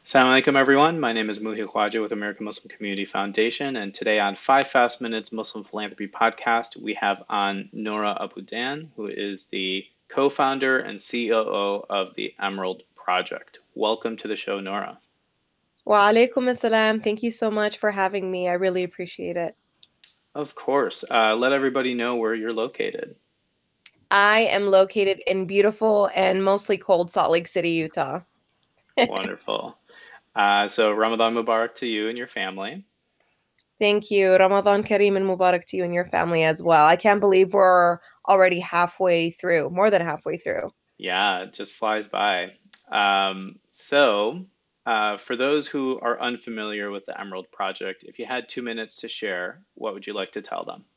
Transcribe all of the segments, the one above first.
Assalamu alaikum, everyone. My name is Muhi Khwaja with American Muslim Community Foundation, and today on 5 Fast Minutes Muslim Philanthropy Podcast, we have on Nora Abudan, who is the co-founder and COO of the Emerald Project. Welcome to the show, Nora. Wa alaikum assalam. Thank you so much for having me. I really appreciate it. Of course, let everybody know where you're located. I am located in beautiful and mostly cold Salt Lake City, Utah. Wonderful. So Ramadan Mubarak to you and your family. Thank you. Ramadan Kareem and Mubarak to you and your family as well. I can't believe we're already halfway through, more than halfway through. Yeah, it just flies by. For those who are unfamiliar with the Emerald Project, if you had 2 minutes to share, what would you like to tell them?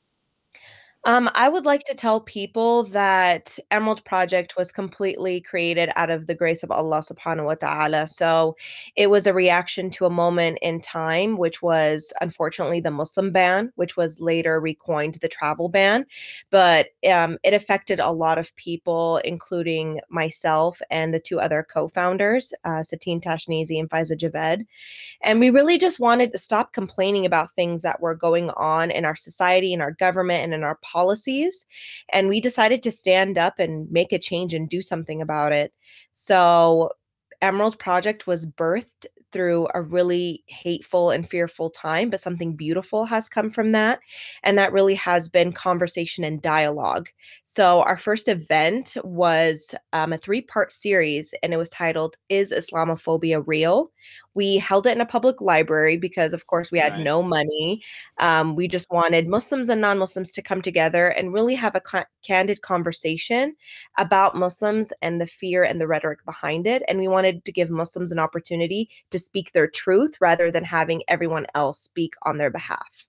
I would like to tell people that Emerald Project was completely created out of the grace of Allah subhanahu wa ta'ala. So it was a reaction to a moment in time, which was unfortunately the Muslim ban, which was later recoined the travel ban. But it affected a lot of people, including myself and the two other co-founders, Satine Tashnizi and Faiza Javed. And we really just wanted to stop complaining about things that were going on in our society, in our government, and in our policies. And we decided to stand up and make a change and do something about it. So, Emerald Project was birthed through a really hateful and fearful time, but something beautiful has come from that. And that really has been conversation and dialogue. So, our first event was a three-part series, and it was titled Is Islamophobia Real? We held it in a public library because, of course, we had no Nice. money. We just wanted Muslims and non-Muslims to come together and really have a candid conversation about Muslims and the fear and the rhetoric behind it. And we wanted to give Muslims an opportunity to speak their truth rather than having everyone else speak on their behalf.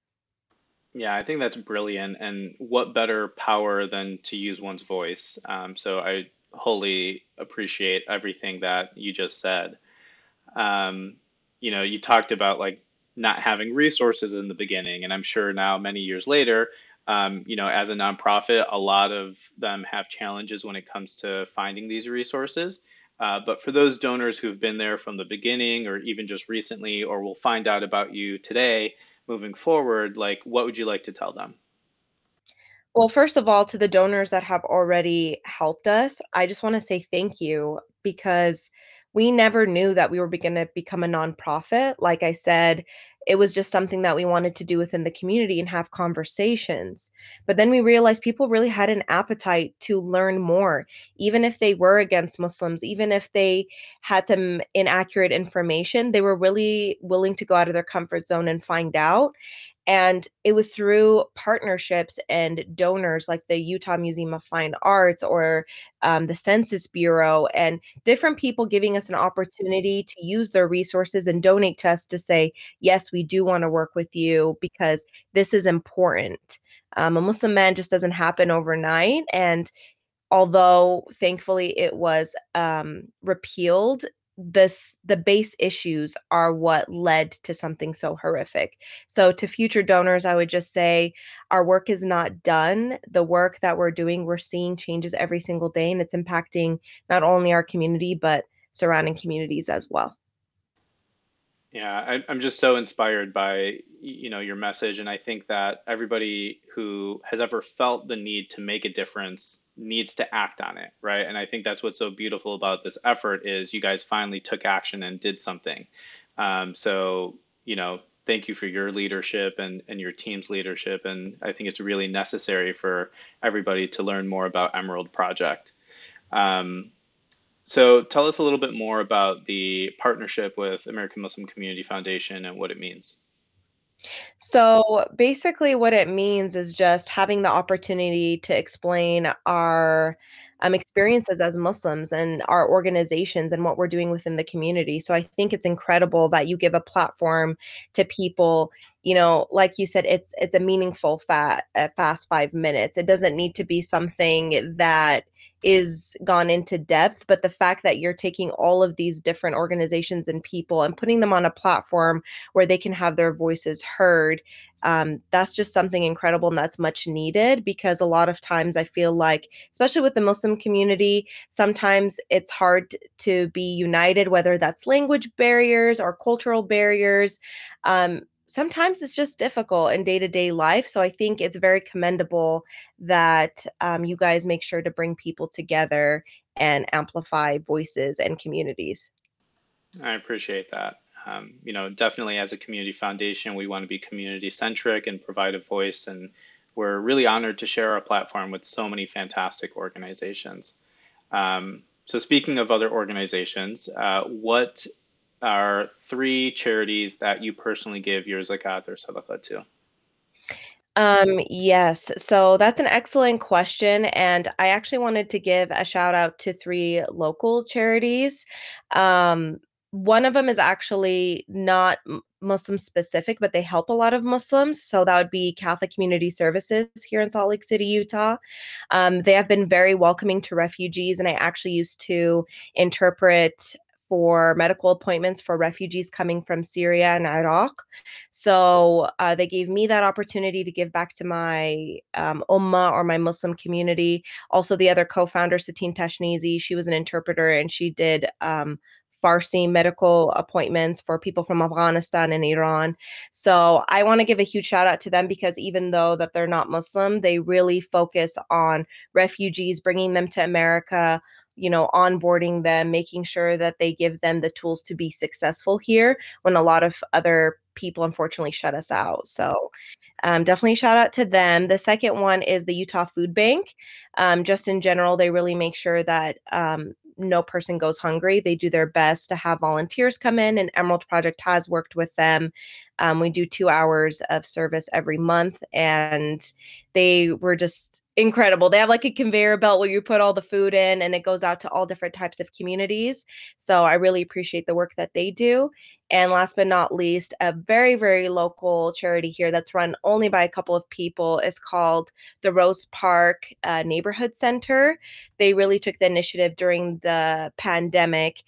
Yeah, I think that's brilliant. And what better power than to use one's voice? So I wholly appreciate everything that you just said. Um, you talked about like not having resources in the beginning, and I'm sure now, many years later, as a nonprofit, a lot of them have challenges when it comes to finding these resources. But for those donors who've been there from the beginning, or even just recently, or will find out about you today, moving forward, like what would you like to tell them? Well, first of all, to the donors that have already helped us, I just want to say thank you because we never knew that we were going to become a nonprofit. Like I said, it was just something that we wanted to do within the community and have conversations. But then we realized people really had an appetite to learn more, even if they were against Muslims, even if they had some inaccurate information, they were really willing to go out of their comfort zone and find out. And it was through partnerships and donors like the Utah Museum of Fine Arts or the Census Bureau and different people giving us an opportunity to use their resources and donate to us to say, yes, we do want to work with you because this is important. A Muslim ban just doesn't happen overnight. And although thankfully it was repealed, the base issues are what led to something so horrific. So to future donors, I would just say our work is not done. The work that we're doing, we're seeing changes every single day, and it's impacting not only our community but surrounding communities as well. Yeah, I'm just so inspired by, your message, and I think that everybody who has ever felt the need to make a difference needs to act on it, right? And I think that's what's so beautiful about this effort is you guys finally took action and did something. Thank you for your leadership and your team's leadership, and I think it's really necessary for everybody to learn more about Emerald Project. Um, so tell us a little bit more about the partnership with American Muslim Community Foundation and what it means. So basically, what it means is just having the opportunity to explain our experiences as Muslims and our organizations and what we're doing within the community. So I think it's incredible that you give a platform to people. Like you said, it's a meaningful fast 5 minutes. It doesn't need to be something that is gone into depth, but the fact that you're taking all of these different organizations and people and putting them on a platform where they can have their voices heard, that's just something incredible and that's much needed because a lot of times I feel like, especially with the Muslim community, sometimes it's hard to be united, whether that's language barriers or cultural barriers. Sometimes it's just difficult in day to day life. So I think it's very commendable that you guys make sure to bring people together and amplify voices and communities. I appreciate that. Definitely as a community foundation, we want to be community centric and provide a voice. And we're really honored to share our platform with so many fantastic organizations. So, speaking of other organizations, what are three charities that you personally give your zakat or sadaqah to? Yes, so that's an excellent question, and I actually wanted to give a shout out to three local charities. Um, One of them is actually not Muslim specific, but they help a lot of Muslims. So that would be Catholic Community Services here in Salt Lake City, Utah. They have been very welcoming to refugees, and I actually used to interpret for medical appointments for refugees coming from Syria and Iraq. So they gave me that opportunity to give back to my ummah or my Muslim community. Also, the other co-founder, Satine Tashnizi, she was an interpreter and she did Farsi medical appointments for people from Afghanistan and Iran. So I want to give a huge shout out to them because even though that they're not Muslim, they really focus on refugees, bringing them to America, onboarding them, making sure that they give them the tools to be successful here when a lot of other people unfortunately shut us out. So definitely shout out to them. The second one is the Utah Food Bank. Just in general, they really make sure that no person goes hungry. They do their best to have volunteers come in, and Emerald Project has worked with them. We do 2 hours of service every month, and they were just incredible. They have like a conveyor belt where you put all the food in, and it goes out to all different types of communities. So I really appreciate the work that they do. And last but not least, a very, very local charity here that's run only by a couple of people is called the Rose Park Neighborhood Center. They really took the initiative during the pandemic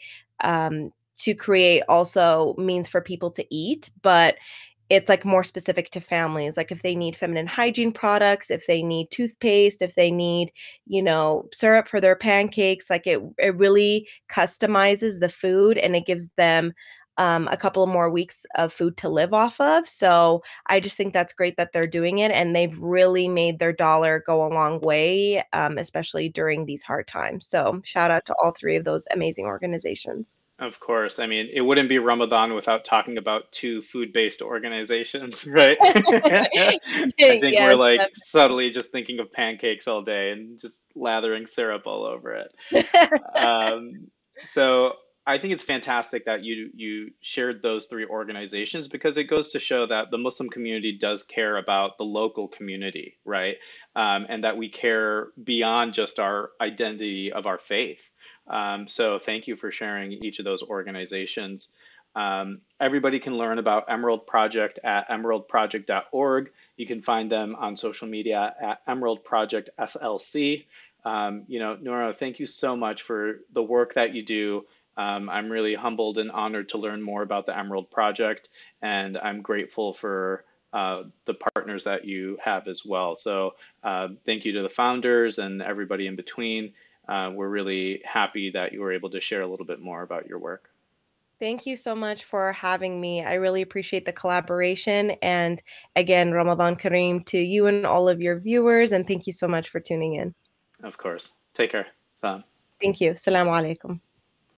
to create also means for people to eat, but it's like more specific to families. Like if they need feminine hygiene products, if they need toothpaste, if they need, syrup for their pancakes, like it really customizes the food and it gives them a couple of more weeks of food to live off of. So I just think that's great that they're doing it and they've really made their dollar go a long way, especially during these hard times. So shout out to all three of those amazing organizations. Of course. I mean, it wouldn't be Ramadan without talking about two food-based organizations, right? I think we're Yes. like subtly just thinking of pancakes all day and just lathering syrup all over it. Um, so I think it's fantastic that you shared those three organizations because it goes to show that the Muslim community does care about the local community, right? And that we care beyond just our identity of our faith. So thank you for sharing each of those organizations. Everybody can learn about Emerald Project at emeraldproject.org. You can find them on social media at Emerald Project SLC. Nora, thank you so much for the work that you do. I'm really humbled and honored to learn more about the Emerald Project, and I'm grateful for the partners that you have as well. So thank you to the founders and everybody in between. We're really happy that you were able to share a little bit more about your work. Thank you so much for having me. I really appreciate the collaboration. And again, Ramadan Kareem to you and all of your viewers. And thank you so much for tuning in. Of course. Take care. Salam. Thank you. Assalamu alaikum.